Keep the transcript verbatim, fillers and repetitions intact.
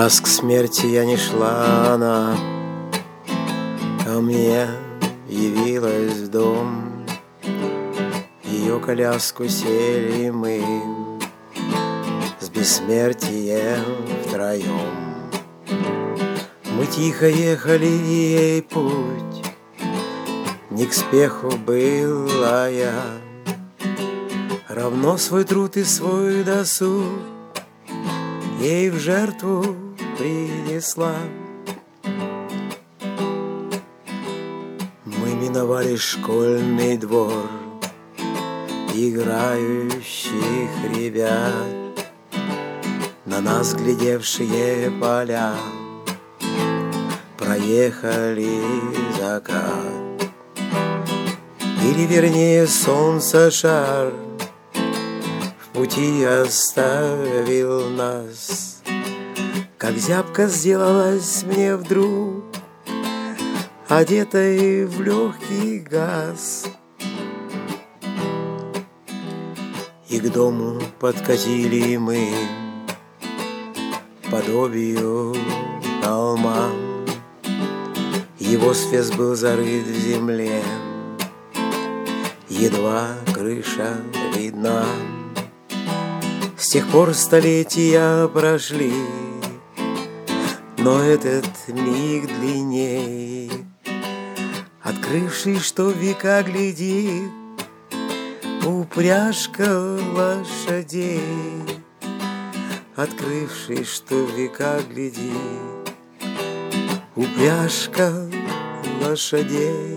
Раз к смерти я не шла, она ко мне явилась в дом. Ее коляску сели мы с бессмертием втроем. Мы тихо ехали, и ей путь не к спеху была я. Равно свой труд и свой досуг ей в жертву принесла. Мы миновали школьный двор играющих ребят, на нас глядевшие поля, проехали закат. Или вернее солнце шар в пути оставил нас. Как зябко сделалась мне вдруг, одетой в легкий газ. И к дому подкатили мы подобию холма. Его свес был зарыт в земле, едва крыша видна. С тех пор столетия прошли, но этот миг длинней, открывший, что века глядит упряжка лошадей, открывший, что века глядит упряжка лошадей.